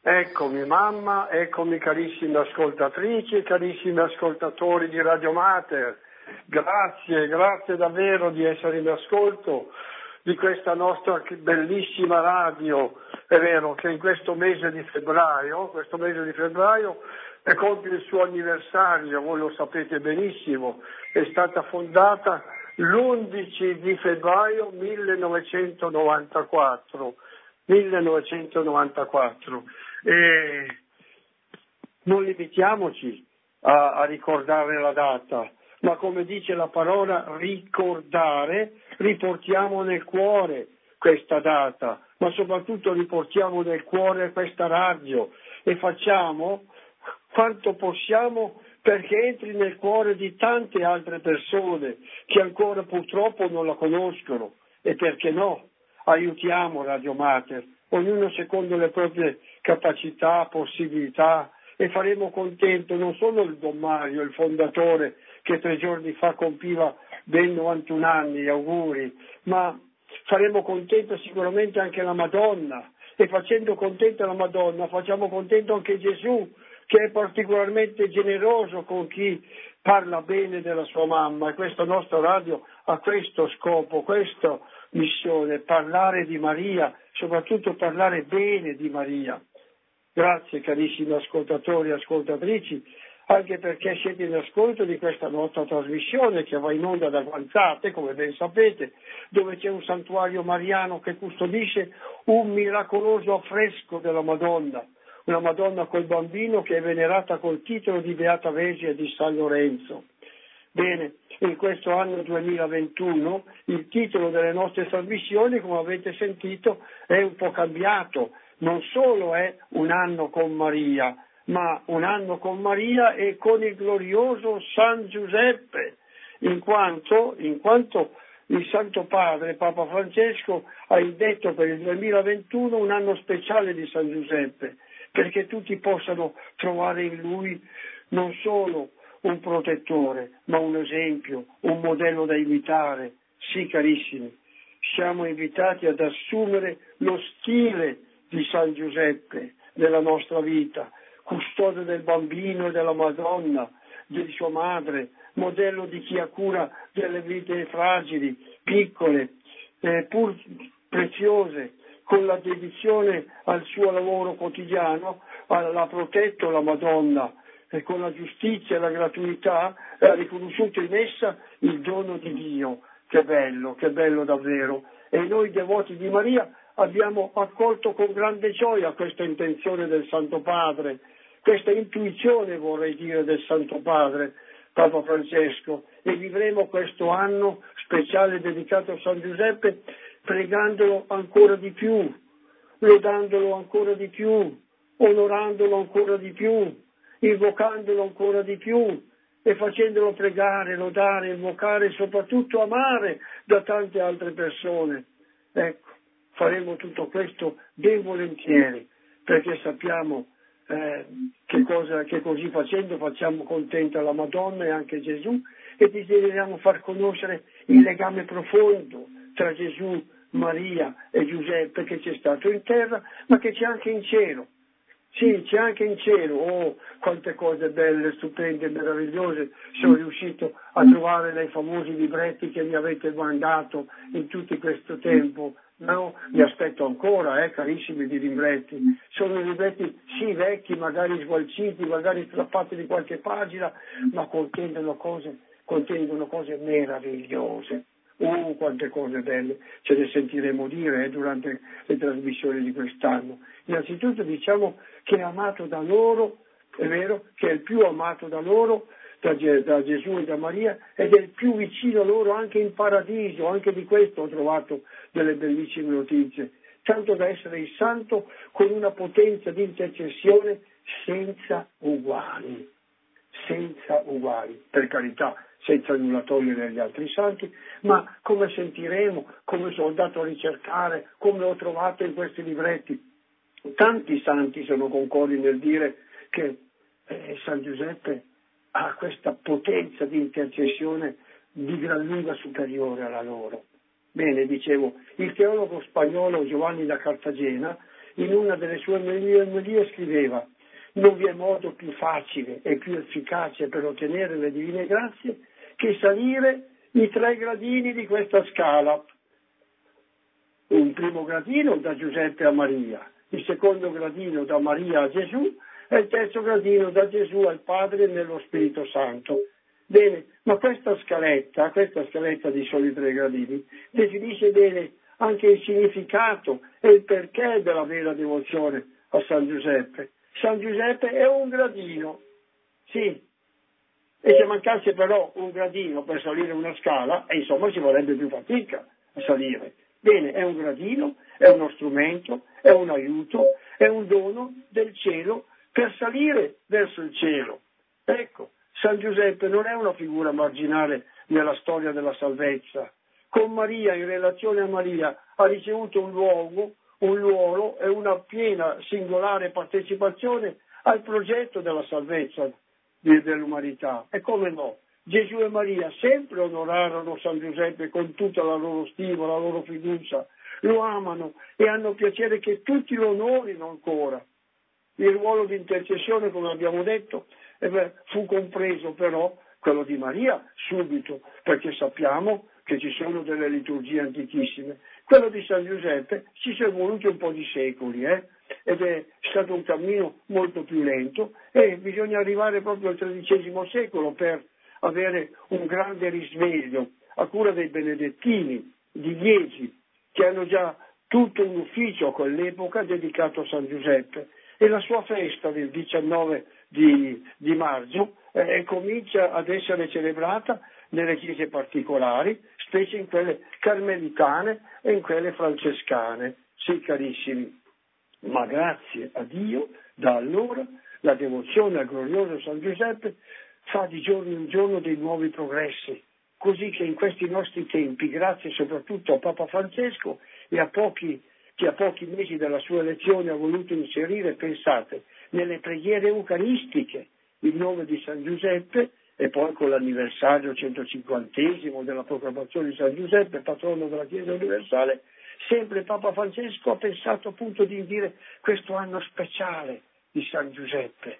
Eccomi mamma, eccomi carissime ascoltatrici e carissimi ascoltatori di Radio Mater. Grazie davvero di essere in ascolto di questa nostra bellissima radio. È vero che in questo mese di febbraio compie il suo anniversario, voi lo sapete benissimo, è stata fondata l'11 di febbraio 1994. E non limitiamoci a ricordare la data, ma come dice la parola ricordare, riportiamo nel cuore questa data, ma soprattutto riportiamo nel cuore questa radio e facciamo quanto possiamo perché entri nel cuore di tante altre persone che ancora purtroppo non la conoscono. E perché no? Aiutiamo Radio Mater, ognuno secondo le proprie capacità, possibilità, e faremo contento non solo il Don Mario, il fondatore, che 3 giorni fa compiva ben 91 anni, auguri, ma faremo contento sicuramente anche la Madonna, e facendo contenta la Madonna facciamo contento anche Gesù, che è particolarmente generoso con chi parla bene della sua mamma, e questa nostra radio ha questo scopo, questa missione, parlare di Maria, soprattutto parlare bene di Maria. Grazie carissimi ascoltatori e ascoltatrici, anche perché siete in ascolto di questa nostra trasmissione che va in onda da Guanzate, come ben sapete, dove c'è un santuario mariano che custodisce un miracoloso affresco della Madonna, una Madonna col bambino che è venerata col titolo di Beata Vergine di San Lorenzo. Bene, in questo anno 2021 il titolo delle nostre trasmissioni, come avete sentito, è un po' cambiato. Non solo è un anno con Maria, ma un anno con Maria e con il glorioso San Giuseppe, in quanto il Santo Padre, Papa Francesco, ha indetto per il 2021 un anno speciale di San Giuseppe, perché tutti possano trovare in lui non solo un protettore, ma un esempio, un modello da imitare. Sì, carissimi, siamo invitati ad assumere lo stile di San Giuseppe nella nostra vita, custode del bambino e della Madonna, di sua madre, modello di chi ha cura delle vite fragili, piccole, pur preziose, con la dedizione al suo lavoro quotidiano, l'ha protetto la Madonna, e con la giustizia e la gratuità ha riconosciuto in essa il dono di Dio. Che bello davvero. E noi devoti di Maria abbiamo accolto con grande gioia questa intenzione del Santo Padre, questa intuizione, vorrei dire, del Santo Padre, Papa Francesco, e vivremo questo anno speciale dedicato a San Giuseppe pregandolo ancora di più, lodandolo ancora di più, onorandolo ancora di più, invocandolo ancora di più e facendolo pregare, lodare, invocare e soprattutto amare da tante altre persone. Ecco, faremo tutto questo ben volentieri, perché sappiamo che così facendo facciamo contenta la Madonna e anche Gesù, e desideriamo far conoscere il legame profondo tra Gesù, Maria e Giuseppe che c'è stato in terra, ma che c'è anche in cielo. Sì, c'è anche in cielo. Oh, quante cose belle, stupende, meravigliose sono riuscito a trovare nei famosi libretti che mi avete mandato in tutto questo tempo. No, mi aspetto ancora, carissimi, di libretti. Sono libretti, sì, vecchi, magari sgualciti, magari strappati di qualche pagina, ma contengono cose meravigliose. Quante cose belle, ce ne sentiremo dire durante le trasmissioni di quest'anno. Innanzitutto diciamo che è amato da loro, è vero, che è il più amato da loro, da Gesù e da Maria, ed è il più vicino a loro anche in paradiso. Anche di questo ho trovato delle bellissime notizie, tanto da essere il santo con una potenza di intercessione senza uguali, per carità, senza nulla togliere agli altri santi, ma come sentiremo, come sono andato a ricercare, come ho trovato in questi libretti, tanti santi sono concordi nel dire che San Giuseppe ha questa potenza di intercessione di gran lunga superiore alla loro. Bene, dicevo, il teologo spagnolo Giovanni da Cartagena in una delle sue omelie scriveva: non vi è modo più facile e più efficace per ottenere le divine grazie che salire i 3 gradini di questa scala. Un primo gradino da Giuseppe a Maria, il secondo gradino da Maria a Gesù e il terzo gradino da Gesù al Padre nello Spirito Santo. Bene, ma questa scaletta di soli 3 gradini, definisce bene anche il significato e il perché della vera devozione a San Giuseppe. San Giuseppe è un gradino, sì, e se mancasse però un gradino per salire una scala, insomma ci vorrebbe più fatica a salire. Bene, è un gradino, è uno strumento, è un aiuto, è un dono del cielo per salire verso il cielo. Ecco, San Giuseppe non è una figura marginale nella storia della salvezza. Con Maria, in relazione a Maria, ha ricevuto un ruolo e una piena singolare partecipazione al progetto della salvezza dell'umanità. E come no? Gesù e Maria sempre onorarono San Giuseppe con tutta la loro stima, la loro fiducia, lo amano e hanno piacere che tutti lo onorino ancora. Il ruolo di intercessione, come abbiamo detto, fu compreso però quello di Maria subito, perché sappiamo che ci sono delle liturgie antichissime. Quello di San Giuseppe ci sono voluti un po' di secoli, ed è stato un cammino molto più lento e bisogna arrivare proprio al XIII secolo per avere un grande risveglio a cura dei benedettini di Liegi, che hanno già tutto un ufficio a quell'epoca dedicato a San Giuseppe. E la sua festa del 19 di maggio comincia ad essere celebrata nelle chiese particolari, specie in quelle carmelitane e in quelle francescane. Sì, carissimi, ma grazie a Dio, da allora la devozione al glorioso San Giuseppe fa di giorno in giorno dei nuovi progressi, così che in questi nostri tempi, grazie soprattutto a Papa Francesco e che a pochi mesi dalla sua elezione ha voluto inserire, pensate, nelle preghiere eucaristiche il nome di San Giuseppe, e poi con l'anniversario 150° della proclamazione di San Giuseppe, patrono della Chiesa universale, sempre Papa Francesco ha pensato appunto di dire questo anno speciale di San Giuseppe.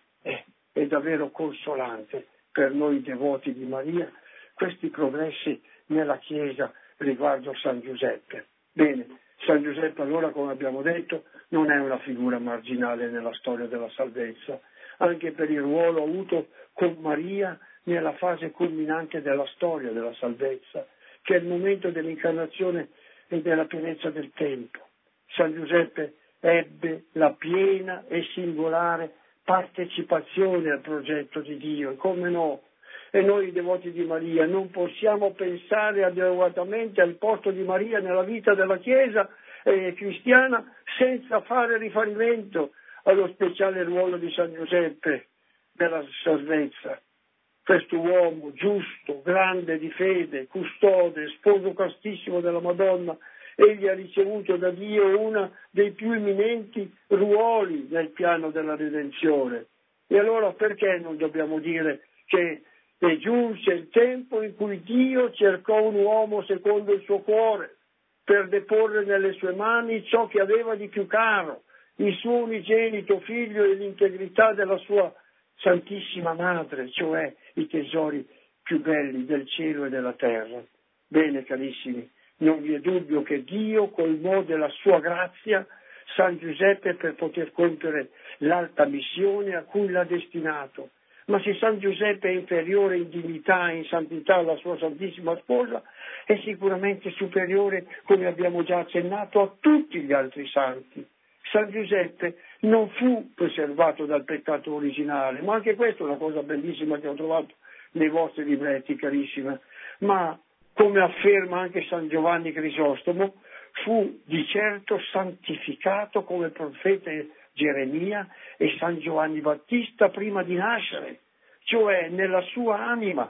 È davvero consolante per noi devoti di Maria questi progressi nella Chiesa riguardo San Giuseppe. Bene, San Giuseppe allora, come abbiamo detto, non è una figura marginale nella storia della salvezza, anche per il ruolo avuto con Maria nella fase culminante della storia della salvezza, che è il momento dell'incarnazione e della pienezza del tempo. San Giuseppe ebbe la piena e singolare partecipazione al progetto di Dio, e come no? E noi devoti di Maria non possiamo pensare adeguatamente al posto di Maria nella vita della Chiesa cristiana senza fare riferimento allo speciale ruolo di San Giuseppe nella salvezza. Questo uomo giusto, grande di fede, custode, sposo castissimo della Madonna, egli ha ricevuto da Dio uno dei più eminenti ruoli nel piano della redenzione. E allora perché non dobbiamo dire che è giunse il tempo in cui Dio cercò un uomo secondo il suo cuore per deporre nelle sue mani ciò che aveva di più caro, il suo unigenito figlio e l'integrità della sua Santissima Madre, cioè i tesori più belli del cielo e della terra. Bene, carissimi, non vi è dubbio che Dio colmò della sua grazia San Giuseppe per poter compiere l'alta missione a cui l'ha destinato. Ma se San Giuseppe è inferiore in dignità e in santità alla sua Santissima Sposa, è sicuramente superiore, come abbiamo già accennato, a tutti gli altri santi. San Giuseppe non fu preservato dal peccato originale, ma anche questa è una cosa bellissima che ho trovato nei vostri libretti, carissima, ma come afferma anche San Giovanni Crisostomo, fu di certo santificato come profeta Geremia e San Giovanni Battista prima di nascere, cioè nella sua anima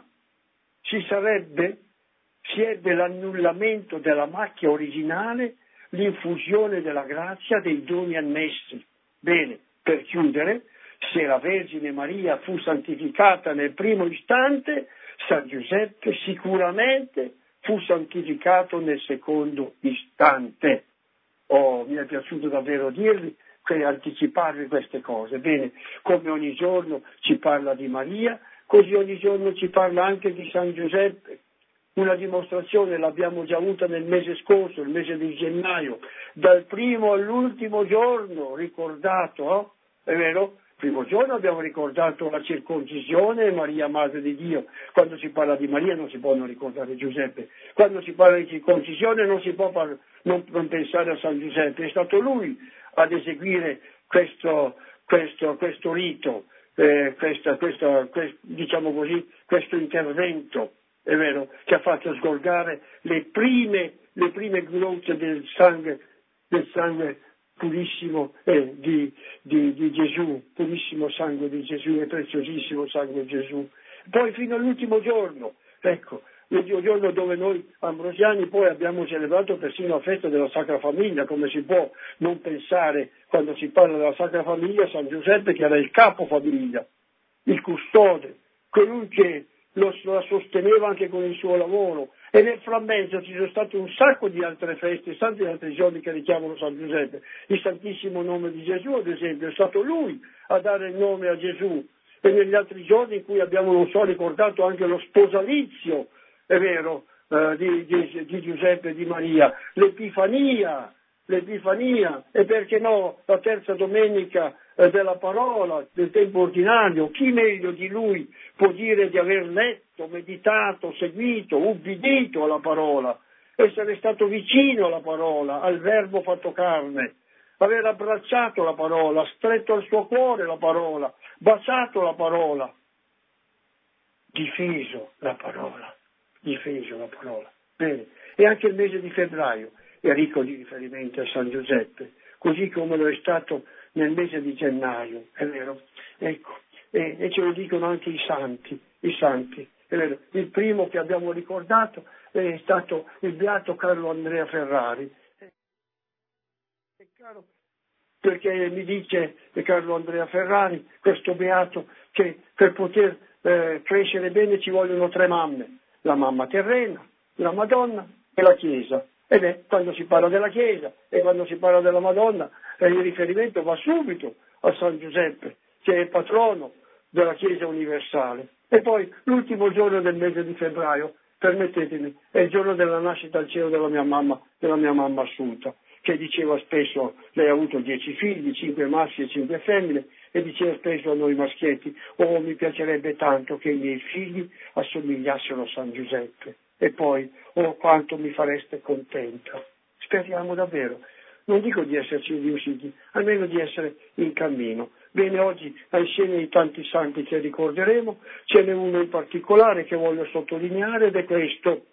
si ebbe l'annullamento della macchia originale, l'infusione della grazia dei doni annessi. Bene, per chiudere, se la Vergine Maria fu santificata nel primo istante, San Giuseppe sicuramente fu santificato nel secondo istante. Oh, mi è piaciuto davvero dirvi anticiparvi queste cose. Bene, come ogni giorno ci parla di Maria, così ogni giorno ci parla anche di San Giuseppe. Una dimostrazione l'abbiamo già avuta nel mese scorso, il mese di gennaio, dal primo all'ultimo giorno ricordato, è vero? Il primo giorno abbiamo ricordato la circoncisione e Maria Madre di Dio. Quando si parla di Maria non si può non ricordare Giuseppe. Quando si parla di circoncisione non si può non pensare a San Giuseppe. È stato lui ad eseguire questo rito, diciamo così, questo intervento, è vero, che ha fatto sgorgare le prime gocce del sangue purissimo di Gesù, purissimo sangue di Gesù e preziosissimo sangue di Gesù. Poi fino all'ultimo giorno, ecco, l'ultimo giorno dove noi ambrosiani poi abbiamo celebrato persino la festa della Sacra Famiglia, come si può non pensare quando si parla della Sacra Famiglia, San Giuseppe che era il capo famiglia, il custode, colui che la sosteneva anche con il suo lavoro. E nel frammento ci sono state un sacco di altre feste, tanti altri giorni che richiamano San Giuseppe. Il Santissimo Nome di Gesù, ad esempio, è stato lui a dare il nome a Gesù. E negli altri giorni in cui abbiamo, non so, ricordato anche lo sposalizio, è vero, di Giuseppe e di Maria, l'Epifania, e perché no, la terza domenica della parola, del tempo ordinario. Chi meglio di lui può dire di aver letto, meditato, seguito, ubbidito alla parola, essere stato vicino alla parola, al verbo fatto carne, aver abbracciato la parola, stretto al suo cuore la parola, baciato la parola, difeso la parola. Bene. E anche il mese di febbraio è ricco di riferimenti a San Giuseppe, così come lo è stato nel mese di gennaio, è vero? Ecco, e ce lo dicono anche i santi, è vero? Il primo che abbiamo ricordato è stato il beato Carlo Andrea Ferrari. È chiaro perché mi dice Carlo Andrea Ferrari, questo beato, che per poter crescere bene ci vogliono 3 mamme, la mamma terrena, la Madonna e la Chiesa. Ed quando si parla della Chiesa e quando si parla della Madonna, il riferimento va subito a San Giuseppe, che è il patrono della Chiesa universale. E poi l'ultimo giorno del mese di febbraio, permettetemi, è il giorno della nascita al cielo della mia mamma Assunta, che diceva spesso, lei ha avuto 10 figli, 5 maschi e 5 femmine, e diceva spesso a noi maschietti: oh, mi piacerebbe tanto che i miei figli assomigliassero a San Giuseppe. E poi, oh, quanto mi fareste contenta. Speriamo davvero, non dico di esserci riusciti, almeno di essere in cammino. Bene, oggi, insieme ai tanti santi che ricorderemo, ce n'è uno in particolare che voglio sottolineare, ed è questo,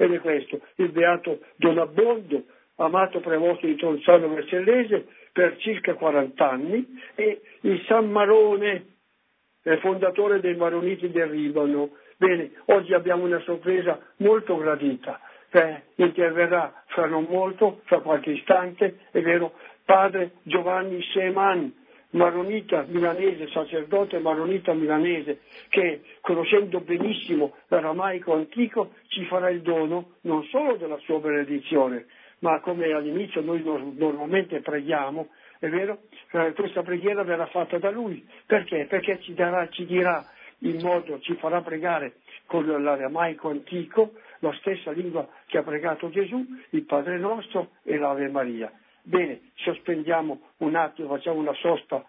il beato Don Abbondio, amato prevosto di Tronzano Vercellese per circa 40 anni, e il San Marone, fondatore dei Maroniti del Libano. Bene, oggi abbiamo una sorpresa molto gradita, interverrà fra non molto, fra qualche istante, è vero, padre Giovanni Seman, maronita milanese, sacerdote maronita milanese, che conoscendo benissimo l'aramaico antico ci farà il dono non solo della sua benedizione, ma come all'inizio noi normalmente preghiamo, è vero, questa preghiera verrà fatta da lui. Perché? Perché ci dirà il modo, ci farà pregare con l'aramaico antico, la stessa lingua che ha pregato Gesù, il Padre nostro e l'Ave Maria. Bene, sospendiamo un attimo, facciamo una sosta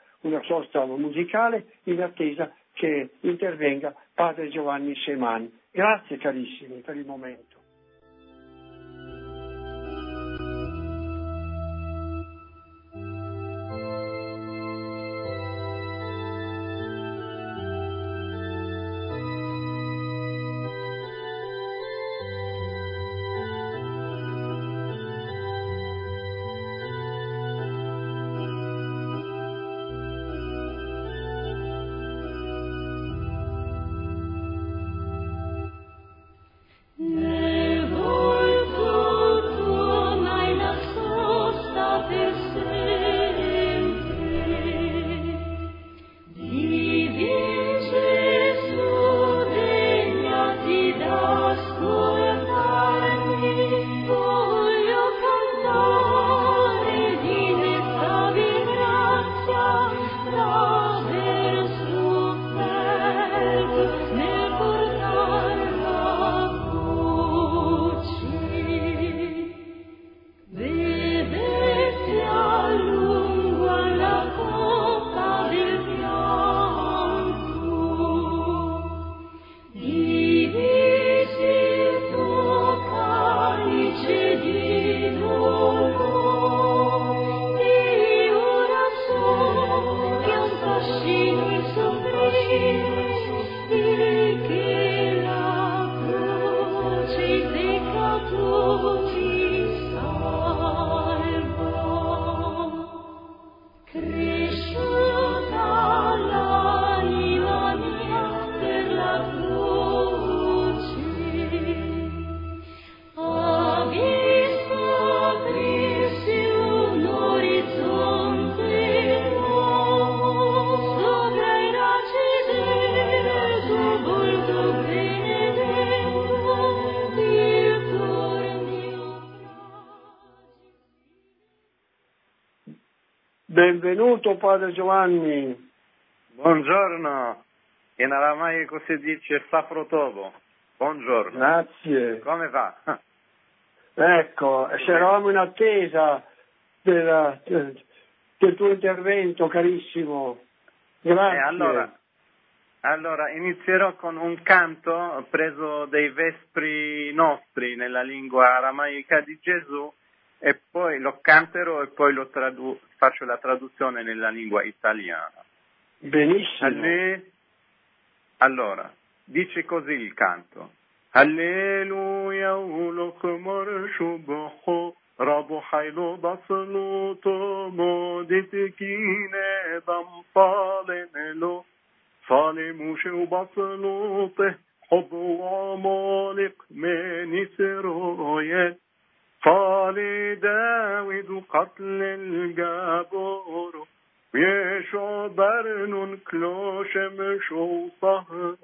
musicale in attesa che intervenga padre Giovanni Semani. Grazie carissimi per il momento. Yeah. Benvenuto Padre Giovanni. Buongiorno, in aramaico si dice Safrotovo. Buongiorno. Grazie. Come va? Ecco, eravamo in attesa del tuo intervento, carissimo. Grazie. Allora, inizierò con un canto preso dai Vespri nostri nella lingua aramaica di Gesù e poi lo canterò e poi faccio la traduzione nella lingua italiana. Benissimo. Allora, dice così il canto. Alleluia ulokmar shubho rabu haylo basluto moditikine dam falenelo salimushe basluto hubu amalik menisiroyet fali David قتل الجبار يشو برن كلوشم شو صهر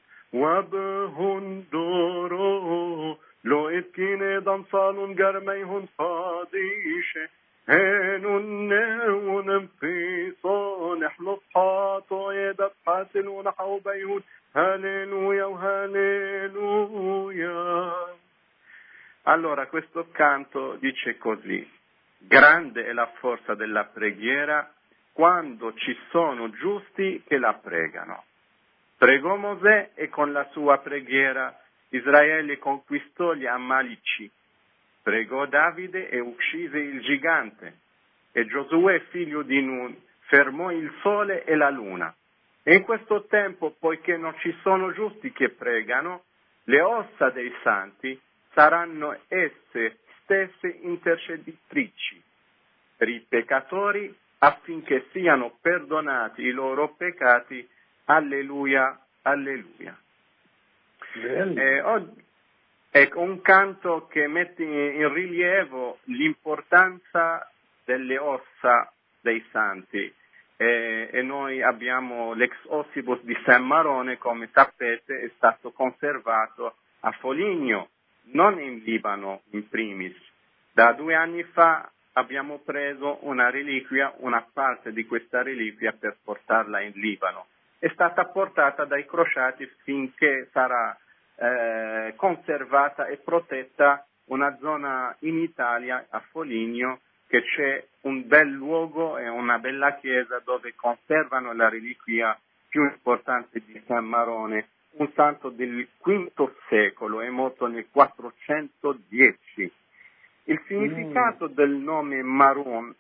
وبهن دورو لو اتكين دمصالون قرميهن صاديشة هنون نهون في صالح لصحاتو يدد حاسلون حوبيهن هاليلويا وهاليلويا. Allora, questo canto dice così: grande è la forza della preghiera quando ci sono giusti che la pregano. Pregò Mosè e con la sua preghiera Israele conquistò gli Amalici. Pregò Davide e uccise il gigante. E Giosuè, figlio di Nun, fermò il sole e la luna. E in questo tempo, poiché non ci sono giusti che pregano, le ossa dei santi saranno esse stesse interceditrici per i peccatori affinché siano perdonati i loro peccati. Alleluia, alleluia. Ecco un canto che mette in rilievo l'importanza delle ossa dei santi. E noi abbiamo l'ex ossibus di San Marone, come sapete, è stato conservato a Foligno, non in Libano in primis. Da 2 anni fa abbiamo preso una reliquia, una parte di questa reliquia per portarla in Libano. È stata portata dai crociati finché sarà conservata e protetta una zona in Italia, a Foligno, che c'è un bel luogo e una bella chiesa dove conservano la reliquia più importante di San Marone, un santo del V secolo, è morto nel 410. Il significato del nome Marone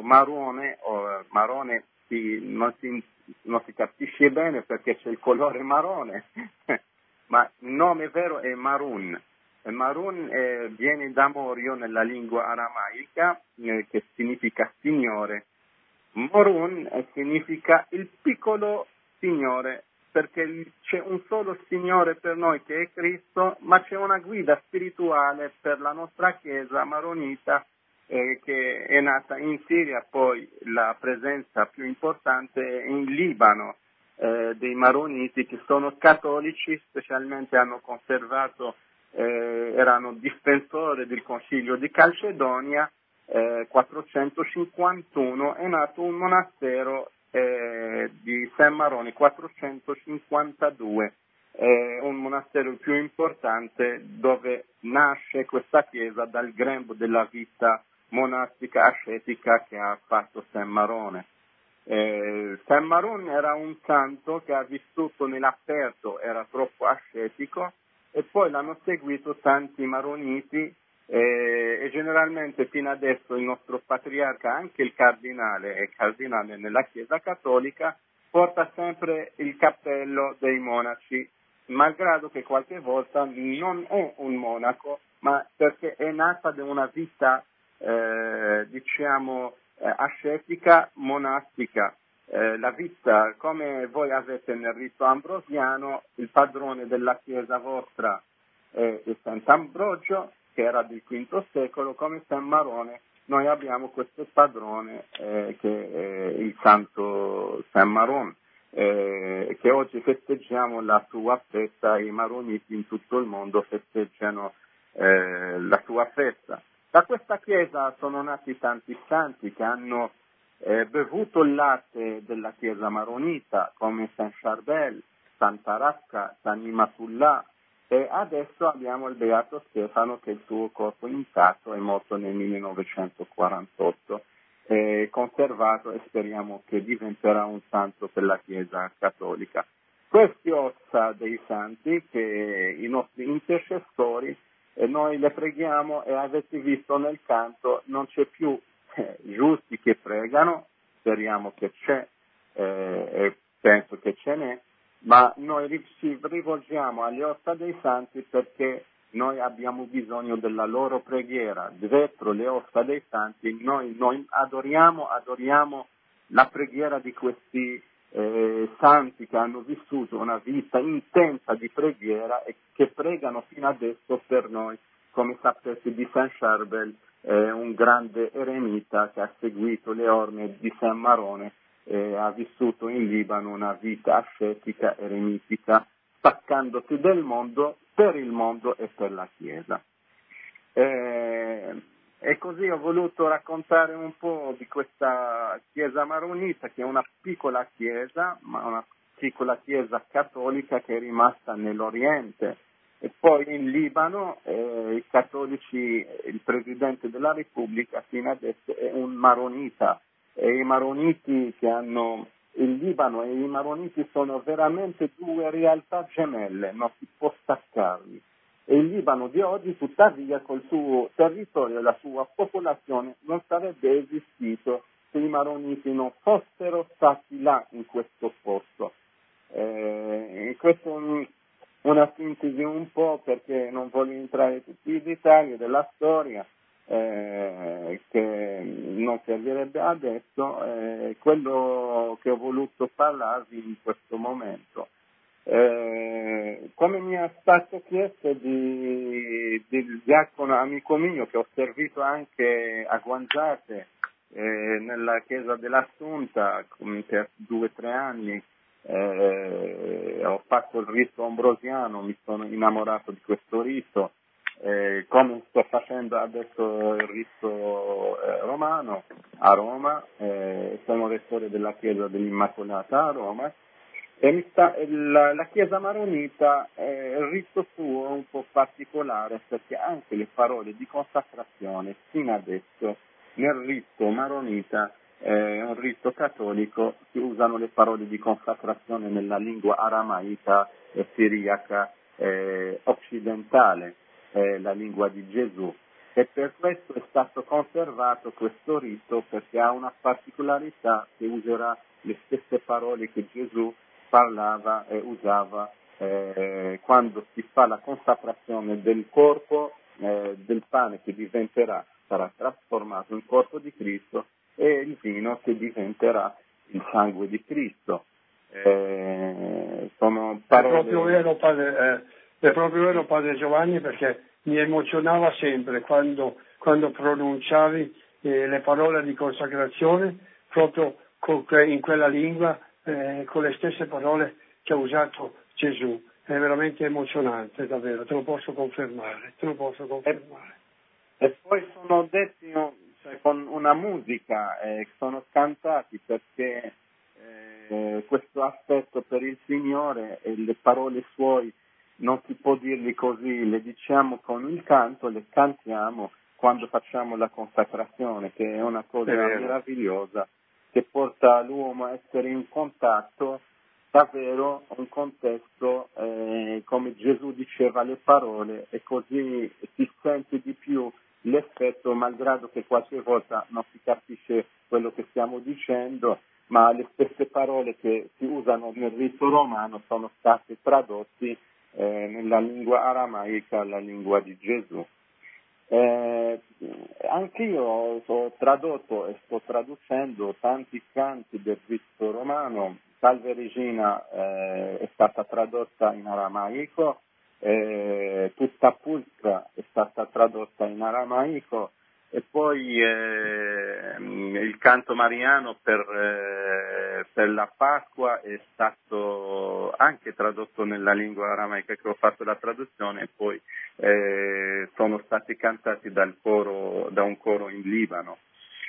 non si capisce bene perché c'è il colore marrone, ma il nome vero è Marun. Marun viene da Morio nella lingua aramaica, che significa signore. Morun significa il piccolo signore, perché c'è un solo Signore per noi che è Cristo, ma c'è una guida spirituale per la nostra Chiesa maronita che è nata in Siria, poi la presenza più importante è in Libano, dei maroniti che sono cattolici, specialmente hanno conservato, erano difensori del Concilio di Calcedonia. 451 è nato un monastero di San Marone, 452, un monastero più importante dove nasce questa chiesa dal grembo della vita monastica ascetica che ha fatto San Marone. San Marone era un santo che ha vissuto nell'aperto, era troppo ascetico, e poi l'hanno seguito tanti maroniti e generalmente fino adesso il nostro patriarca, anche il cardinale, è cardinale nella Chiesa Cattolica, porta sempre il cappello dei monaci, malgrado che qualche volta non è un monaco, ma perché è nata da una vita, ascetica, monastica. La vita, come voi avete nel rito ambrosiano, il padrone della chiesa vostra è il Sant'Ambrogio, che era del V secolo, come San Marone. Noi abbiamo questo padrone che è il Santo San Maron, che oggi festeggiamo la sua festa, i maroniti in tutto il mondo festeggiano la sua festa. Da questa chiesa sono nati tanti santi che hanno bevuto il latte della chiesa maronita, come San Charbel, San Tarasca, San Imatullah, e adesso abbiamo il Beato Stefano, che il suo corpo intatto è morto nel 1948, conservato, e speriamo che diventerà un santo per la Chiesa cattolica. Questi ossa dei santi, che i nostri intercessori, noi le preghiamo, e avete visto nel canto non c'è più giusti che pregano, speriamo che c'è, e penso che ce n'è, ma noi ci rivolgiamo alle ossa dei santi perché noi abbiamo bisogno della loro preghiera. Dietro le ossa dei santi noi adoriamo la preghiera di questi santi che hanno vissuto una vita intensa di preghiera e che pregano fino adesso per noi. Come sapete, di San Charbel, un grande eremita che ha seguito le orme di San Marone, ha vissuto in Libano una vita ascetica, eremitica, staccandosi del mondo per il mondo e per la Chiesa. E così ho voluto raccontare un po' di questa Chiesa maronita, che è una piccola chiesa, ma una piccola chiesa cattolica che è rimasta nell'Oriente. E poi in Libano i cattolici, il Presidente della Repubblica fino adesso è un maronita, e i maroniti che hanno il Libano e i maroniti sono veramente due realtà gemelle, non si può staccarli. E il Libano di oggi, tuttavia, col suo territorio e la sua popolazione, non sarebbe esistito se i maroniti non fossero stati là in questo posto. Questo è una sintesi un po', perché non voglio entrare in tutti i dettagli della storia, che non servirebbe adesso, quello che ho voluto parlarvi in questo momento. Come mi è stato chiesto del diacono amico mio, che ho servito anche a Guanzate, nella chiesa dell'Assunta per 2 o 3 anni, ho fatto il rito ambrosiano, mi sono innamorato di questo rito, come sto facendo adesso il rito romano a Roma, sono rettore della chiesa dell'Immacolata a Roma, e la chiesa maronita, il rito suo è un po' particolare, perché anche le parole di consacrazione fino adesso nel rito maronita, è un rito cattolico, si usano le parole di consacrazione nella lingua aramaica e siriaca occidentale, la lingua di Gesù, e per questo è stato conservato questo rito, perché ha una particolarità, che userà le stesse parole che Gesù parlava e usava quando si fa la consacrazione del corpo, del pane che sarà trasformato in corpo di Cristo, e il vino che diventerà il sangue di Cristo. Sono parole... È proprio vero, padre Giovanni, perché mi emozionava sempre quando pronunciavi le parole di consacrazione proprio in quella lingua, con le stesse parole che ha usato Gesù. È veramente emozionante, davvero, te lo posso confermare. E poi sono detti con una musica, sono cantati, perché questo affetto per il Signore e le parole suoi non si può dirli così, le diciamo con il canto, le cantiamo quando facciamo la consacrazione, che è una cosa meravigliosa, che porta l'uomo a essere in contatto davvero, un contesto, come Gesù diceva le parole, e così si sente di più l'effetto, malgrado che qualche volta non si capisce quello che stiamo dicendo, ma le stesse parole che si usano nel rito romano sono state tradotte nella lingua aramaica, la lingua di Gesù. Anch'io ho tradotto e sto traducendo tanti canti del rito romano. Salve Regina è stata tradotta in aramaico, tutta Pulcra è stata tradotta in aramaico, e poi il canto mariano per la Pasqua è stato anche tradotto nella lingua aramaica, che ho fatto la traduzione, e poi sono stati cantati da un coro in Libano.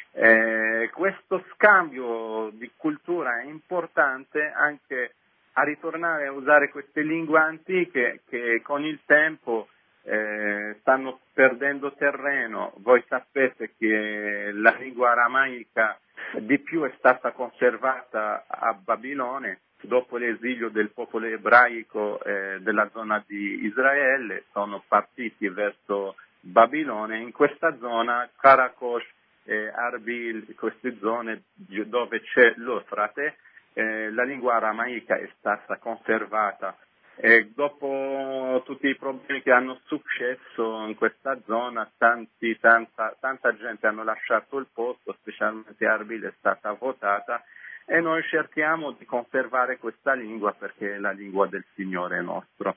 Questo scambio di cultura è importante anche a ritornare a usare queste lingue antiche che con il tempo stanno perdendo terreno. Voi sapete che la lingua aramaica di più è stata conservata a Babilone dopo l'esilio del popolo ebraico della zona di Israele. Sono partiti verso Babilone. In questa zona, Karakosh, Arbil, queste zone dove c'è l'Eufrate, la lingua aramaica è stata conservata. E dopo tutti i problemi che hanno successo in questa zona, tanta gente hanno lasciato il posto, specialmente Arbil è stata votata, e noi cerchiamo di conservare questa lingua perché è la lingua del Signore nostro.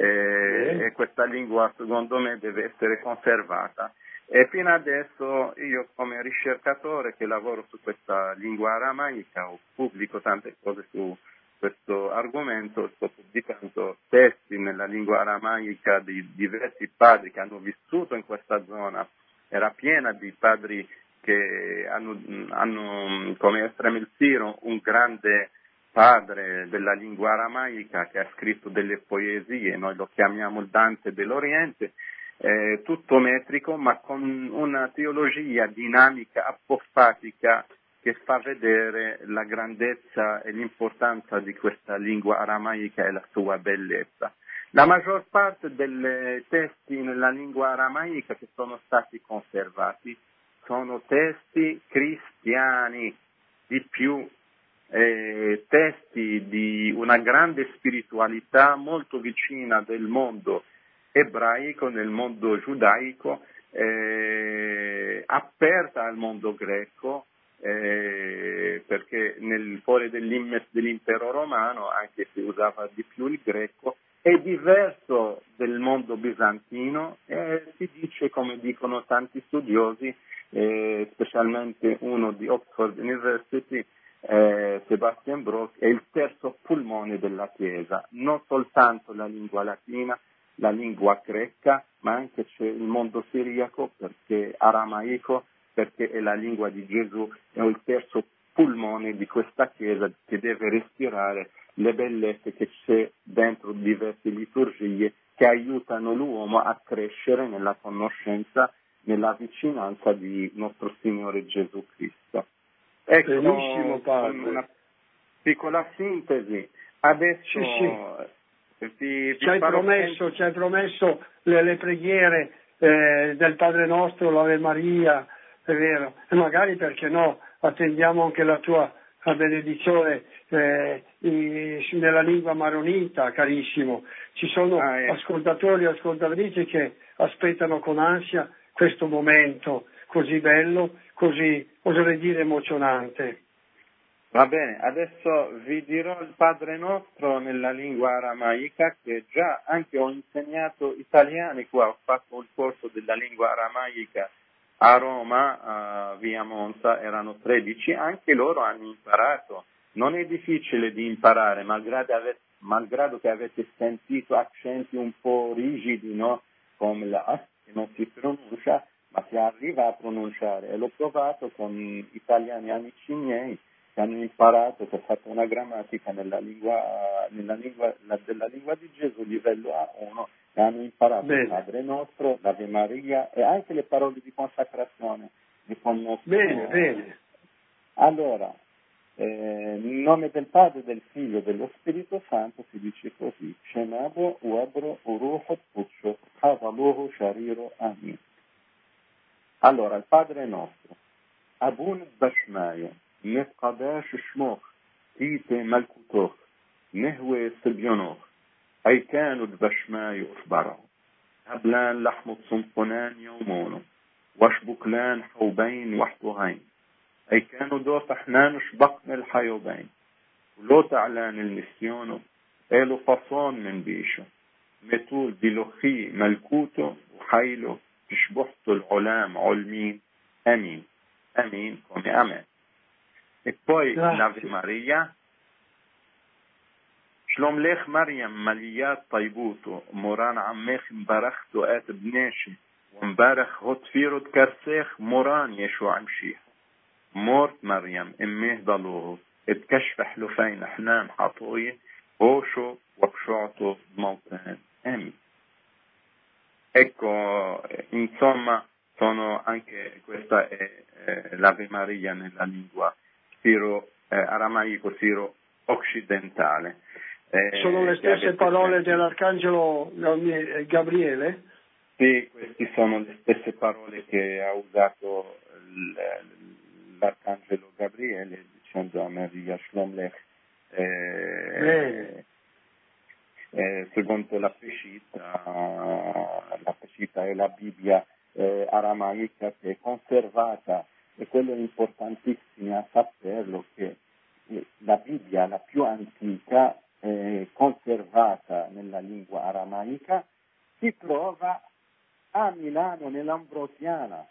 E questa lingua, secondo me, deve essere conservata. E fino adesso io, come ricercatore che lavoro su questa lingua aramaica, pubblico tante cose su questo argomento, sto pubblicando testi nella lingua aramaica di diversi padri che hanno vissuto in questa zona. Era piena di padri che hanno come Efrem il Siro, un grande padre della lingua aramaica che ha scritto delle poesie, noi lo chiamiamo il Dante dell'Oriente, tutto metrico ma con una teologia dinamica, apofatica, che fa vedere la grandezza e l'importanza di questa lingua aramaica e la sua bellezza. La maggior parte dei testi nella lingua aramaica che sono stati conservati sono testi cristiani, di più testi di una grande spiritualità molto vicina del mondo ebraico, nel mondo giudaico, aperta al mondo greco, perché nel cuore dell'impero romano anche si usava di più il greco, è diverso del mondo bizantino, e si dice, come dicono tanti studiosi, specialmente uno di Oxford University, Sebastian Brock, è il terzo polmone della Chiesa, non soltanto la lingua latina, la lingua greca, ma anche c'è il mondo siriaco, perché aramaico, perché è la lingua di Gesù, è il terzo polmone di questa Chiesa che deve respirare le bellezze che c'è dentro diverse liturgie che aiutano l'uomo a crescere nella conoscenza, nella vicinanza di nostro Signore Gesù Cristo. Ecco, benissimo, padre. Una piccola sintesi. Adesso sì. Ci hai promesso le preghiere del Padre nostro, l'Ave Maria, è vero, e magari, perché no, attendiamo anche la tua benedizione nella lingua maronita, carissimo. Ci sono ascoltatori e ascoltatrici che aspettano con ansia questo momento così bello, così, oserei dire, emozionante. Va bene, adesso vi dirò il Padre Nostro nella lingua aramaica, che già anche ho insegnato italiani qua, ho fatto un corso della lingua aramaica a Roma, a via Monza, erano 13, anche loro hanno imparato. Non è difficile di imparare, malgrado che avete sentito accenti un po' rigidi, no? Come la A, che non si pronuncia, ma si arriva a pronunciare. E l'ho provato con italiani amici miei, che hanno imparato, che ho fatto una grammatica della lingua di Gesù, livello A1, e hanno imparato il Padre Nostro, l'Ave Maria e anche le parole di consacrazione. Bene. Allora, in nome del Padre, del Figlio e dello Spirito Santo si dice così: Cenabo, Uabro, Uruhot, Puccio, Havaluhu, Shariro, Amin. Allora, il Padre Nostro, Abun Bashmayo, نتقداش شموخ تيتي ملكوتوخ نهوي سبيونوخ أي كانوا دبشماي أخبرهم هبلان لحم صنفنان يومونو واشبكلان حوبين وحطوهين أي كانوا دو فحنان شبقن الحيوبين ولو تعلان المسيونو قالوا فصون من بيشو متول بلوخي ملكوتو وحيلو تشبحتو العلام علمين أمين أمين come amen. E poi l'Ave Maria, Shlom Lech Mariam Maliyat Taibuto, Moran Ammech Mbarachto Et Bneshi, Mbarach Hotfirut Karsech, Moran Yeshua Amshih. Mort Mariam, Emmeh Daluhu, Et Kashf Hlufain Ahnan Hatoye, Osho Wapshoto Maltan. Amin. Ecco, insomma, sono anche questa è l'Ave Maria nella lingua aramaico siro occidentale. Sono le stesse parole dell'Arcangelo Gabriele? Sì, queste sono le stesse parole che ha usato l'Arcangelo Gabriele dicendo a Maria Shlom Lech. Secondo la Peshitta è la Bibbia aramaica che è conservata, e quello è importantissimo a saperlo, che la Bibbia, la più antica, conservata nella lingua aramaica, si trova a Milano, nell'Ambrosiana.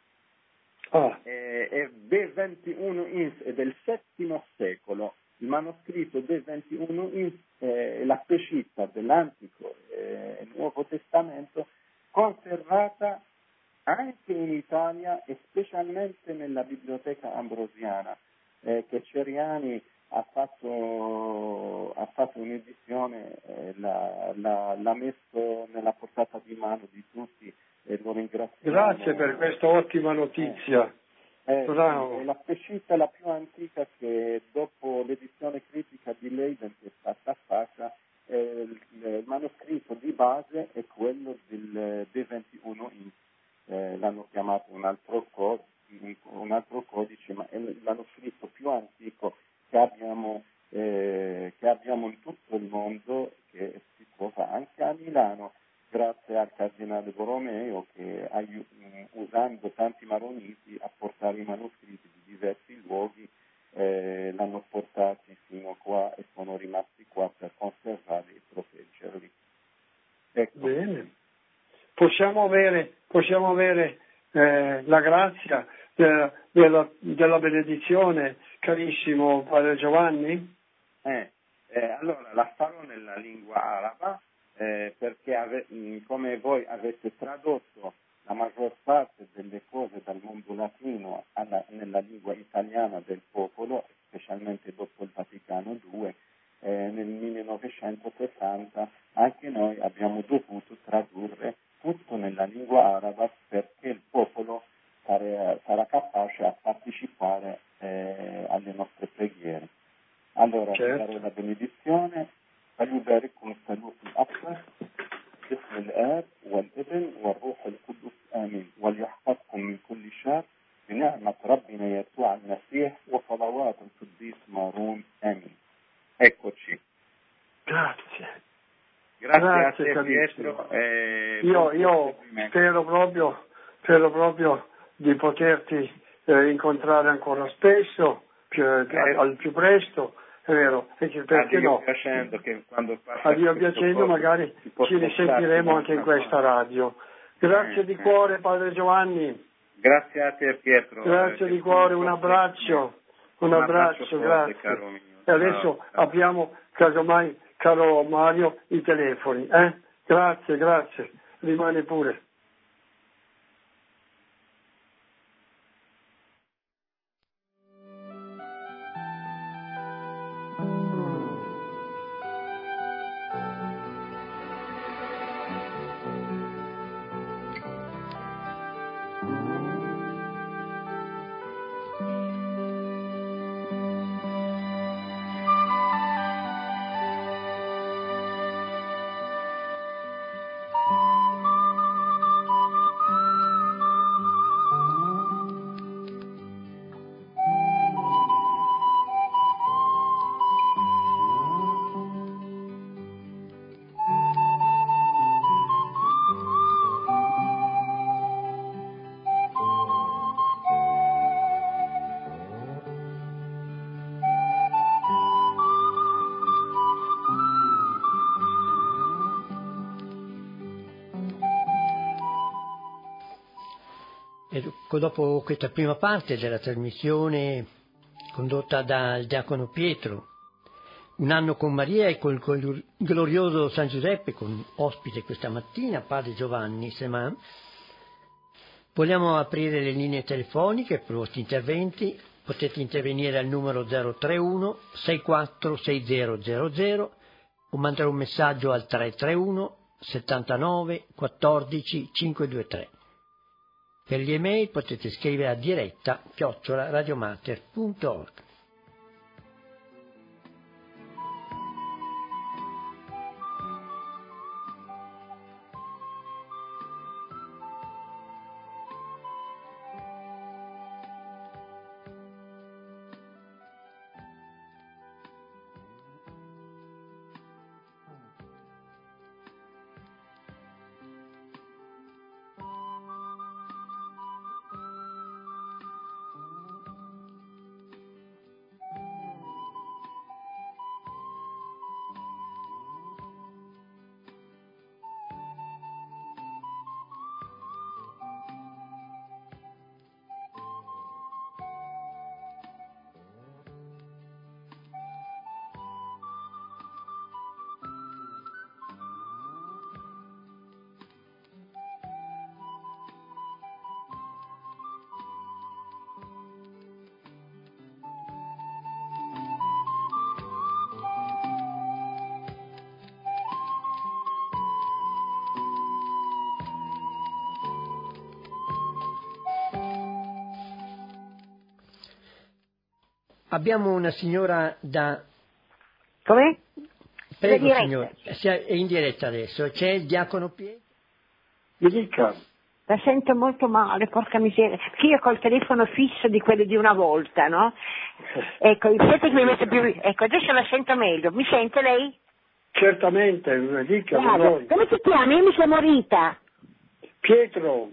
È B21 ins, è del VII secolo. Il manoscritto B21 ins è la Peshitta dell'Antico e Nuovo Testamento, conservata anche in Italia e specialmente nella biblioteca ambrosiana, che Ceriani ha fatto un'edizione, l'ha messo nella portata di mano di tutti e lo ringraziamo. Grazie per questa ottima notizia. La Peshitta è la più antica, che dopo l'edizione critica di Leiden che è stata fatta, il manoscritto di base è quello del B21 in. L'hanno chiamato un altro codice, ma è il manoscritto più antico che abbiamo in tutto il mondo, che si trova anche a Milano, grazie al cardinale Borromeo che usando tanti maroniti a portare i manoscritti di diversi luoghi, l'hanno portati fino qua e sono rimasti qua per conservarli e proteggerli. Ecco. Bene. Possiamo avere la grazia della benedizione, carissimo Padre Giovanni? Allora la farò nella lingua araba, perché come voi avete tradotto la maggior parte delle cose dal mondo latino nella lingua italiana del popolo, specialmente dopo il Vaticano II, nel 1960 anche noi abbiamo dovuto tradurre tutto nella lingua araba, perché il popolo sarà capace a partecipare alle nostre preghiere. Allora, darò la benedizione. فيبارككم الثالوث الأقدس باسم الآب والابن والروح القدس آمين. وليحفظكم من كل شر بنعمة ربنا يسوع المسيح وصلوات القديس مارون آمين. Eccoci. Grazie. Grazie a te, Pietro. Io spero proprio di poterti incontrare ancora spesso, al più presto, è vero, perché no? Piacendo che quando a Dio piacendo magari ci risentiremo anche in questa radio. Grazie di cuore, Padre Giovanni. Grazie a te, Pietro. Grazie di cuore, un abbraccio, forte, grazie. caro mio. E adesso abbiamo, casomai, caro Mario, i telefoni. Grazie, rimane pure. dopo questa prima parte della trasmissione condotta dal diacono Pietro, Un anno con Maria e col glorioso San Giuseppe, con ospite questa mattina, padre Giovanni Semán, vogliamo aprire le linee telefoniche per i vostri interventi. Potete intervenire al numero 031 64 6000 o mandare un messaggio al 331 79 14 523. Per gli email potete scrivere a diretta@radiomater.org. Abbiamo una signora da... Come? Prego signora, è in diretta adesso, c'è il diacono Pietro? Mi dica. La sento molto male, porca miseria, che io col telefono fisso di quelli di una volta, no? Ecco, aspetta che mi metto più... Ecco, adesso la sento meglio, mi sente lei? Certamente, mi dica. Come ti chiami? Io mi chiamo Rita. Pietro.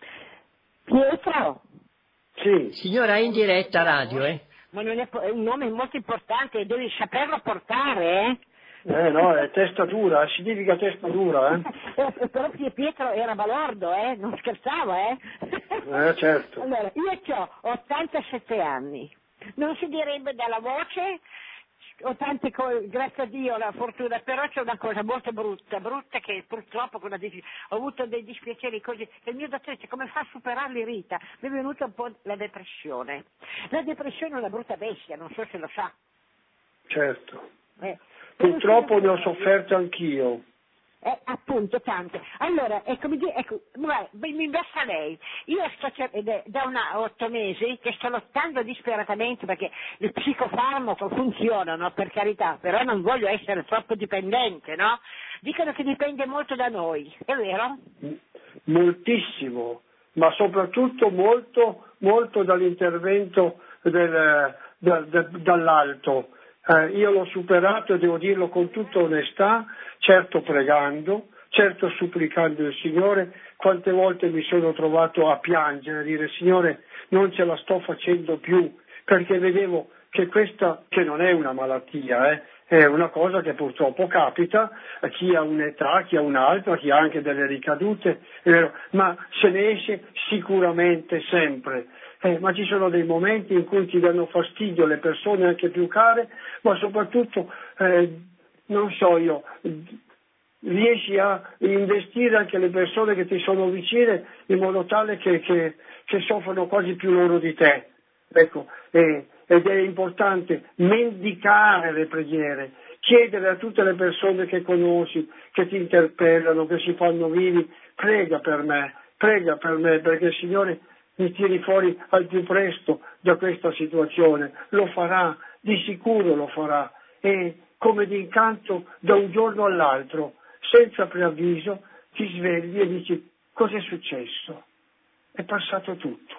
Pietro? Sì. Signora, è in diretta radio, Ma non è un nome molto importante, devi saperlo portare, No, è testa dura, significa testa dura, Però Pietro era balordo, non scherzavo, certo. Allora, io ho 87 anni, non si direbbe dalla voce, ho tante cose, grazie a Dio, la fortuna, però c'è una cosa molto brutta che purtroppo ho avuto dei dispiaceri così, e il mio dottore dice come fa a superarli Rita? Mi è venuta un po' la depressione. La depressione è una brutta bestia, non so se lo sa. Certo. Purtroppo ne ho sofferto anch'io. Appunto, tante. Allora, mi investa lei. Io sto da 8 mesi che sto lottando disperatamente perché il psicofarmaco funziona, no? Per carità, però non voglio essere troppo dipendente, no? Dicono che dipende molto da noi, è vero? Moltissimo, ma soprattutto molto, molto dall'intervento dall'alto. Io l'ho superato e devo dirlo con tutta onestà, certo pregando, certo supplicando il Signore. Quante volte mi sono trovato a piangere, a dire Signore non ce la sto facendo più, perché vedevo che questa, che non è una malattia, è una cosa che purtroppo capita a chi ha un'età, chi ha un'altra, chi ha anche delle ricadute, è vero, ma se ne esce sicuramente sempre. Ma ci sono dei momenti in cui ti danno fastidio le persone anche più care, ma soprattutto, non so io, riesci a investire anche le persone che ti sono vicine in modo tale che soffrono quasi più loro di te. Ecco, ed è importante mendicare le preghiere, chiedere a tutte le persone che conosci, che ti interpellano, che si fanno vivi, prega per me, perché il Signore mi tiri fuori al più presto da questa situazione. Lo farà, di sicuro lo farà. E come d'incanto, da un giorno all'altro, senza preavviso, ti svegli e dici cos'è successo? È passato tutto.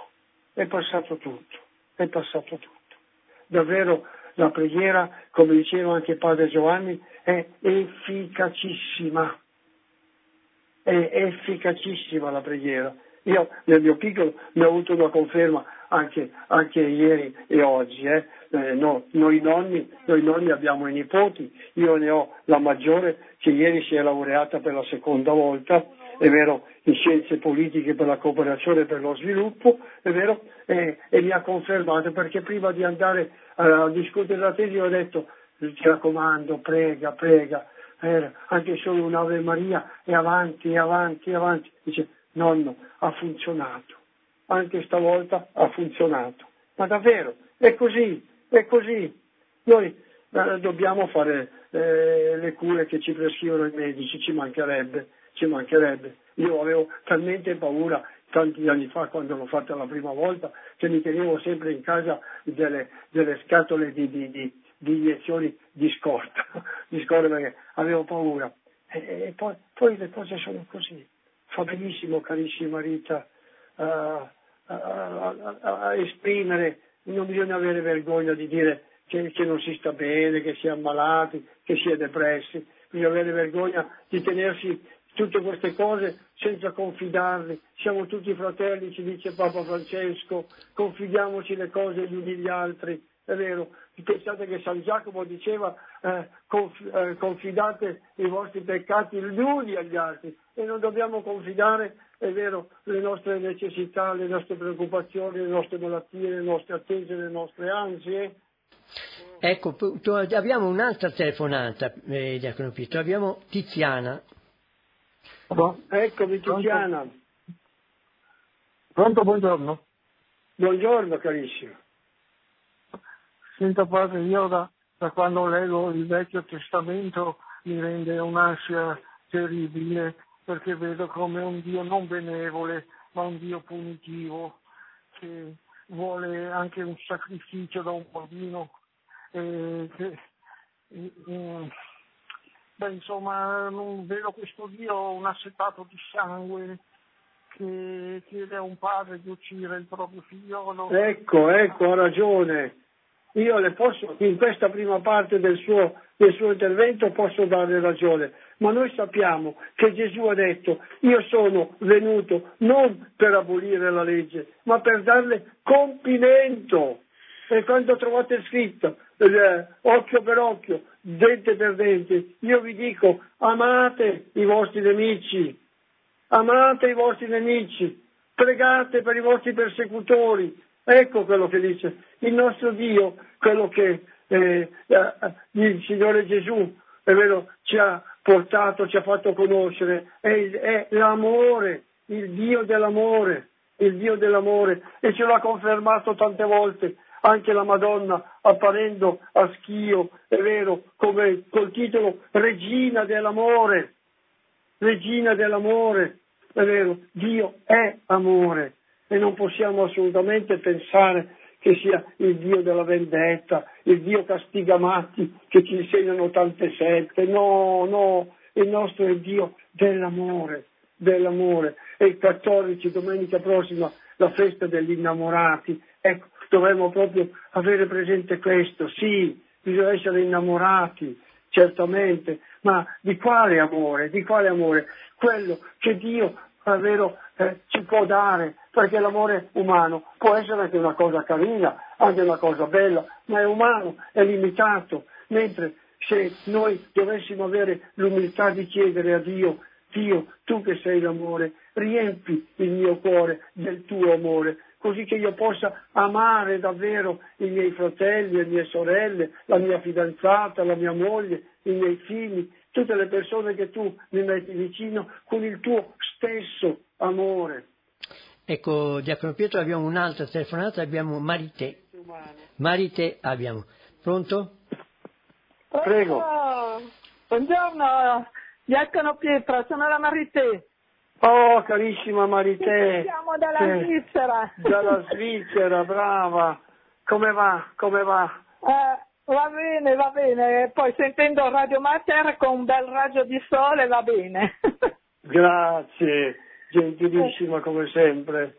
Davvero la preghiera, come diceva anche Padre Giovanni, è efficacissima. È efficacissima la preghiera. Io nel mio piccolo ne ho avuto una conferma anche ieri e oggi. Noi nonni abbiamo i nipoti, io ne ho la maggiore che ieri si è laureata per la seconda volta è vero, in scienze politiche per la cooperazione e per lo sviluppo, è vero, e mi ha confermato, perché prima di andare a discutere la tesi ho detto, ti raccomando, prega, anche solo un'Ave Maria e avanti. Dice, nonno, ha funzionato, anche stavolta ha funzionato. Ma davvero, è così. Noi dobbiamo fare le cure che ci prescrivono i medici, ci mancherebbe. Io avevo talmente paura tanti anni fa, quando l'ho fatta la prima volta, che mi tenevo sempre in casa delle scatole di iniezioni di scorta perché avevo paura. E poi le cose sono così. Fa benissimo, carissima Rita, a esprimere, non bisogna avere vergogna di dire che non si sta bene, che si è ammalati, che si è depressi, bisogna avere vergogna di tenersi tutte queste cose senza confidarli. Siamo tutti fratelli, ci dice Papa Francesco, confidiamoci le cose gli uni gli altri, è vero. Pensate che San Giacomo diceva confidate i vostri peccati gli uni agli altri, e non dobbiamo confidare, è vero, le nostre necessità, le nostre preoccupazioni, le nostre malattie, le nostre attese, le nostre ansie. Ecco, abbiamo un'altra telefonata, Diacono Pietro, abbiamo Tiziana. Eccomi Tiziana. Pronto, buongiorno. Buongiorno carissimo. Senta padre, io da quando leggo il Vecchio Testamento mi rende un'ansia terribile, perché vedo come un Dio non benevole, ma un Dio punitivo, che vuole anche un sacrificio da un bambino, insomma, non vedo questo Dio un assetato di sangue che chiede a un padre di uccidere il proprio figliolo. Ecco, ha ragione. Io le posso, in questa prima parte del suo intervento posso darle ragione, ma noi sappiamo che Gesù ha detto, io sono venuto non per abolire la legge, ma per darle compimento. E quando trovate scritto, occhio per occhio, dente per dente, io vi dico, amate i vostri nemici, pregate per i vostri persecutori. Ecco quello che dice il nostro Dio, quello che il Signore Gesù, è vero, ci ha portato, ci ha fatto conoscere, è l'amore, il Dio dell'amore, e ce l'ha confermato tante volte, anche la Madonna apparendo a Schio, è vero, come col titolo Regina dell'amore, è vero, Dio è amore. E non possiamo assolutamente pensare che sia il Dio della vendetta, il Dio castigamatti che ci insegnano tante sette. No, il nostro è il Dio dell'amore. E il 14, domenica prossima, la festa degli innamorati. Ecco, dovremmo proprio avere presente questo. Sì, bisogna essere innamorati, certamente, ma di quale amore? Quello che Dio, è vero, ci può dare, perché l'amore umano può essere anche una cosa carina, anche una cosa bella, ma è umano, è limitato, mentre se noi dovessimo avere l'umiltà di chiedere a Dio, tu che sei l'amore, riempi il mio cuore del tuo amore, così che io possa amare davvero i miei fratelli, le mie sorelle, la mia fidanzata, la mia moglie, i miei figli, tutte le persone che tu mi metti vicino con il tuo stesso amore. Ecco, Diacono Pietro, abbiamo un'altra telefonata, abbiamo Marite abbiamo. Pronto? Prego. Buongiorno, Diacono Pietro, sono la Marite. Oh, carissima Marite. Siamo dalla Svizzera. Dalla Svizzera, brava. Come va? Va bene. Poi sentendo Radio Mater con un bel raggio di sole va bene. Grazie, gentilissima come sempre.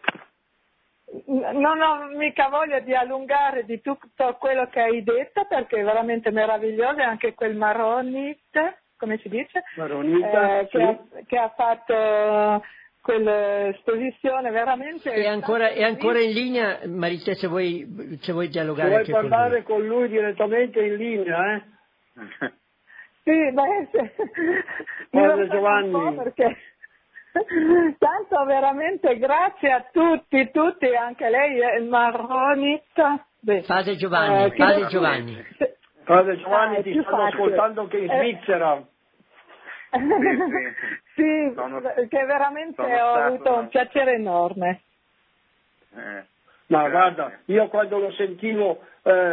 Non ho mica voglia di allungare di tutto quello che hai detto, perché è veramente meraviglioso, anche quel Maronit, come si dice? Maronita, sì. che ha fatto quell'esposizione veramente. È ancora in linea, Marite, se vuoi dialogare. Vuoi anche parlare con lui direttamente in linea, Sì, Padre Giovanni. Perché Tanto veramente grazie a tutti, anche lei è il Maronit. Padre Giovanni, Padre Giovanni. Padre Giovanni ti più stanno facile. ascoltando anche in Svizzera. Sì, che veramente ho avuto un piacere enorme. Ma guarda, io quando lo sentivo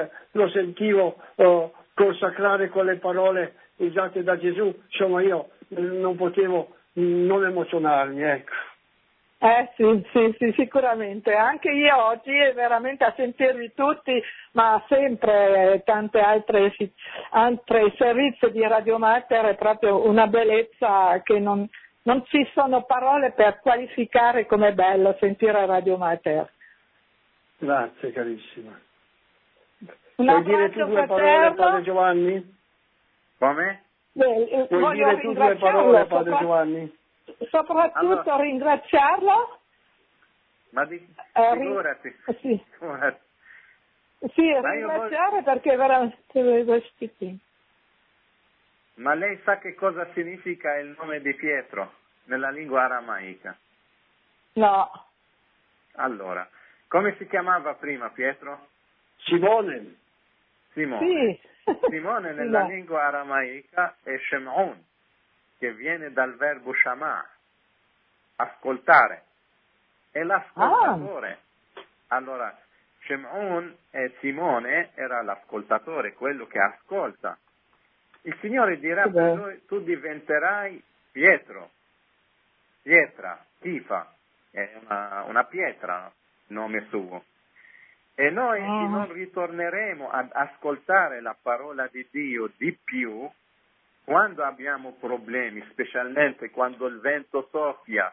consacrare con le parole usate da Gesù, insomma io non potevo non emozionarmi, ecco. Sì, sicuramente. Anche io oggi veramente a sentirvi tutti, ma sempre tante altre servizi di Radio Mater, è proprio una bellezza che non ci sono parole per qualificare com'è bello sentire Radio Mater. Grazie carissima. Un Puoi dire tu abbraccio due parole, fraterno. Padre Giovanni? Come? Puoi dire tu due parole, Padre Giovanni? Soprattutto allora, ringraziarlo. Ma figurati. Sì, Figurati. sì, Ma ringraziare perché veramente. Ma lei sa che cosa significa il nome di Pietro nella lingua aramaica? No. Allora, come si chiamava prima Pietro? Simone. Simone. Sì. Simone nella lingua aramaica è Shem'un, che viene dal verbo shama, ascoltare. È l'ascoltatore. Allora, Shem'un e Simone era l'ascoltatore, quello che ascolta. Il Signore dirà per lui, tu diventerai Pietro, pietra, Tifa, è una pietra, nome suo. E noi non ritorneremo ad ascoltare la parola di Dio di più quando abbiamo problemi, specialmente quando il vento soffia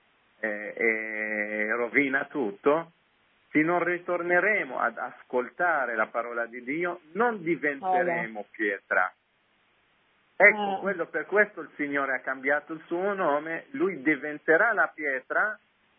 e rovina tutto. Se non ritorneremo ad ascoltare la parola di Dio, non diventeremo pietra. Ecco, per questo il Signore ha cambiato il suo nome, lui diventerà la pietra,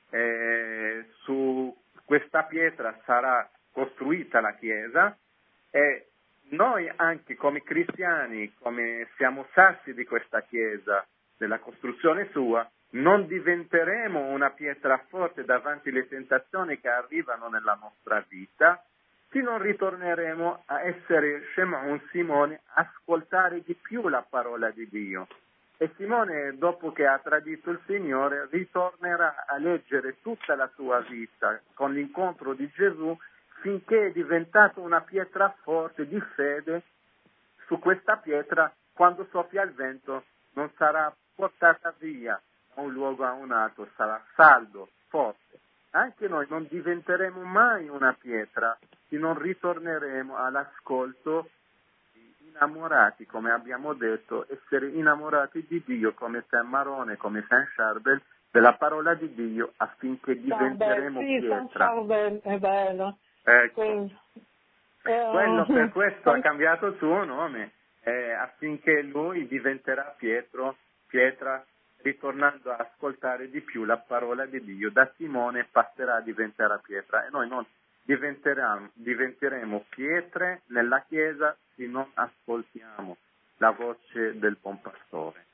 su questa pietra sarà costruita la Chiesa e noi anche come cristiani, come siamo sassi di questa Chiesa, della costruzione sua, non diventeremo una pietra forte davanti alle tentazioni che arrivano nella nostra vita, se non ritorneremo a essere Shem'un, Simone, ascoltare di più la parola di Dio. E Simone, dopo che ha tradito il Signore, ritornerà a leggere tutta la sua vita con l'incontro di Gesù finché è diventato una pietra forte di fede. Su questa pietra, quando soffia il vento, non sarà portata via da un luogo a un altro, sarà saldo, forte. Anche noi non diventeremo mai una pietra se non ritorneremo all'ascolto innamorati, come abbiamo detto, essere innamorati di Dio come San Marone, come San Charbel, della parola di Dio affinché diventeremo pietra. San Charbel, è bello. Ecco. Quello per questo ha cambiato il suo nome, affinché lui diventerà pietra, ritornando a ascoltare di più la parola di Dio. Da Simone passerà a diventare pietra e noi non diventeremo pietre nella Chiesa se non ascoltiamo la voce del buon pastore.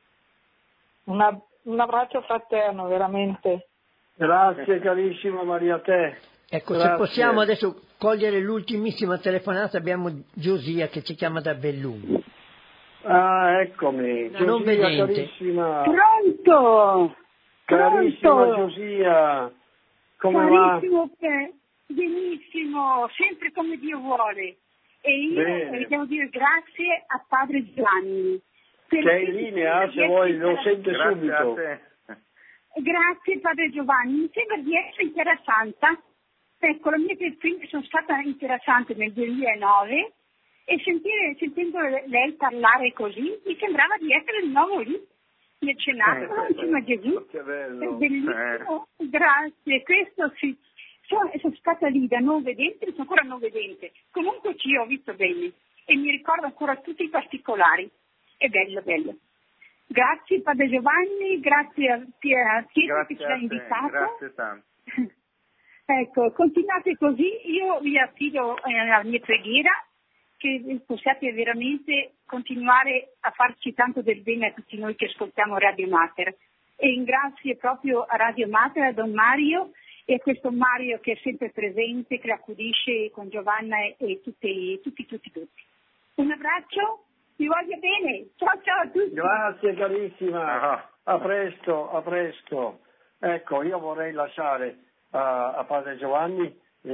Un abbraccio fraterno, veramente. Grazie carissima Maria te. Ecco, Grazie. se possiamo adesso cogliere l'ultimissima telefonata, abbiamo Giosia che ci chiama da Belluno. Ah, eccomi. Non Giosia, vedente. carissima. Pronto? Carissima Pronto? Giosia. Come va? Carissimo, benissimo, sempre come Dio vuole. E io devo dire grazie a Padre Giovanni. Che è in linea, se vuoi, lo sente Grazie subito. a te. Grazie Padre Giovanni, mi sembra di essere in Terra Santa. Ecco, la mia prima sono stata in Terra Santa nel 2009 e sentendo lei parlare così mi sembrava di essere di nuovo lì nel cenacolo insieme a Gesù. Che bello. È bellissimo, grazie. Questo sì. Sono stata lì da non vedente, sono ancora non vedente. Comunque ci ho visto bene e mi ricordo ancora tutti i particolari. È bello, bello. Grazie Padre Giovanni, grazie a Pietro che ci ha invitato. Grazie tanto. Ecco, continuate così, io vi affido alla mia preghiera che possiate veramente continuare a farci tanto del bene a tutti noi che ascoltiamo Radio Mater. e ringrazio proprio a Radio Mater, a Don Mario, e a questo Mario che è sempre presente, che accudisce con Giovanna e tutti. Un abbraccio, vi voglio bene, ciao a tutti. Grazie carissima, a presto. Ecco, io vorrei lasciare a Padre Giovanni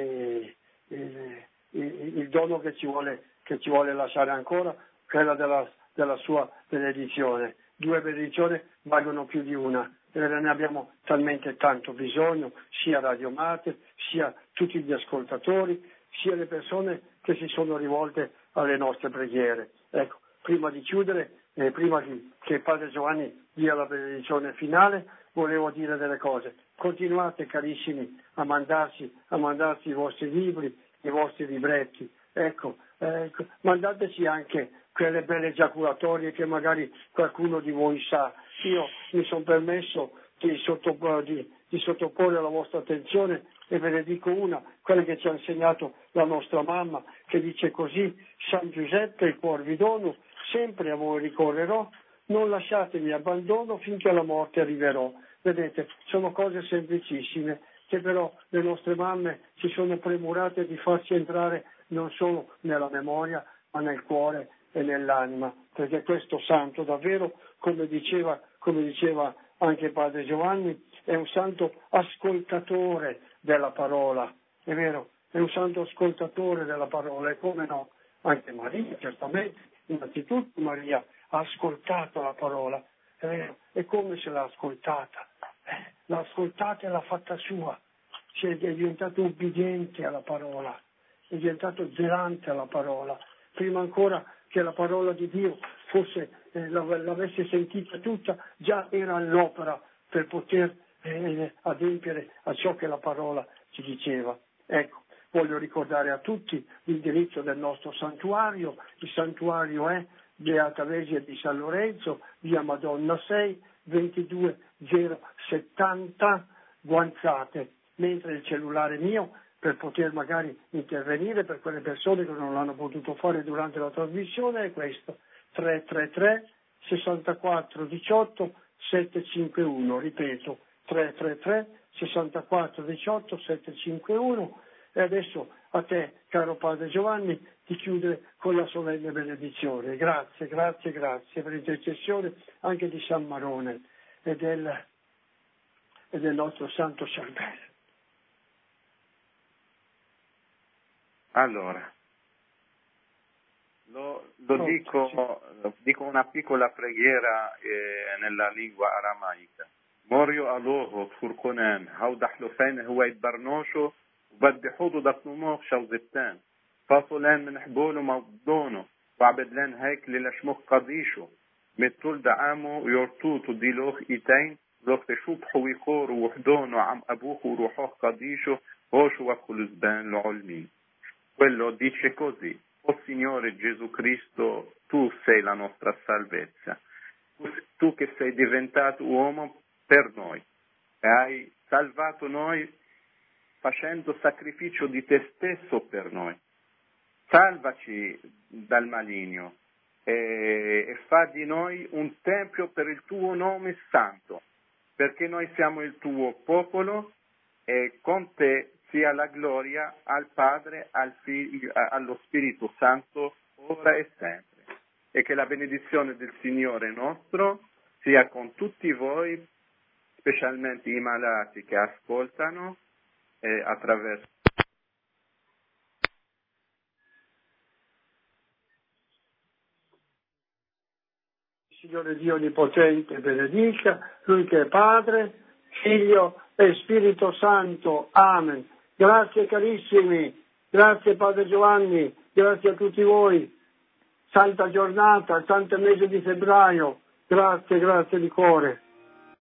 il dono che ci vuole lasciare ancora, quella della sua benedizione. 2 benedizioni valgono più di una, e ne abbiamo talmente tanto bisogno, sia Radio Mater, sia tutti gli ascoltatori, sia le persone che si sono rivolte alle nostre preghiere. Ecco, prima di chiudere, prima che Padre Giovanni dia la benedizione finale, volevo dire delle cose. Continuate, carissimi, a mandarci i vostri libri, i vostri libretti. Ecco, mandateci anche quelle belle giaculatorie che magari qualcuno di voi sa. Io mi sono permesso di sottoporre alla vostra attenzione, e ve ne dico una, quella che ci ha insegnato la nostra mamma, che dice così: San Giuseppe, il cuor vi dono, sempre a voi ricorrerò, non lasciatemi abbandono finché alla morte arriverò. Vedete, sono cose semplicissime che però le nostre mamme si sono premurate di farci entrare non solo nella memoria, ma nel cuore e nell'anima, perché questo santo davvero, come diceva anche Padre Giovanni, è un santo ascoltatore della parola, è vero, è un santo ascoltatore della parola, e come no, anche Maria, certamente, innanzitutto Maria ha ascoltato la parola, è vero, e come se l'ha ascoltata? L'ha ascoltata e l'ha fatta sua, è diventato ubbidiente alla parola, è diventato zelante alla parola, prima ancora che la parola di Dio l'avesse sentita tutta, già era all'opera per poter adempiere a ciò che la parola ci diceva. Ecco, voglio ricordare a tutti l'indirizzo del nostro santuario. Il santuario è Beata Vergine di San Lorenzo, via Madonna 6, 22070 Guanzate, mentre il cellulare mio, per poter magari intervenire per quelle persone che non l'hanno potuto fare durante la trasmissione, è questo: 333 64 18 751, ripeto, 333 64 18 751. E adesso a te, caro Padre Giovanni, di chiudere con la solenne benedizione. Grazie per l'intercessione anche di San Marone e del nostro Santo Charbel. Allora, dico una piccola preghiera nella lingua aramaica. Morio aloho furkonan hawdahlofen huwaid barnosho بدحوض دقنوموخ شوزبتان فاصلان من حبولو موضونو وعبدلان هيك للشموخ قضيشو متول دعامو يورتوتو ديلوخ إيتين لوخ تشوب حويخور وحدونو عم أبوخ وروحوخ قضيشو هوشو وخلزبان العلمين. Quello dice così: O Signore Gesù Cristo, tu sei la nostra salvezza, tu che sei diventato uomo per noi e hai salvato noi facendo sacrificio di te stesso per noi. Salvaci dal maligno e fa di noi un tempio per il tuo nome santo, perché noi siamo il tuo popolo e con te sia la gloria al Padre, al Figlio, allo Spirito Santo, ora e sempre. E che la benedizione del Signore nostro sia con tutti voi, specialmente i malati che ascoltano, e attraverso Signore Dio Onnipotente benedica, Lui che è Padre, Figlio e Spirito Santo. Amen. Grazie carissimi, grazie Padre Giovanni, grazie a tutti voi. Santa giornata, santo mese di febbraio, grazie di cuore.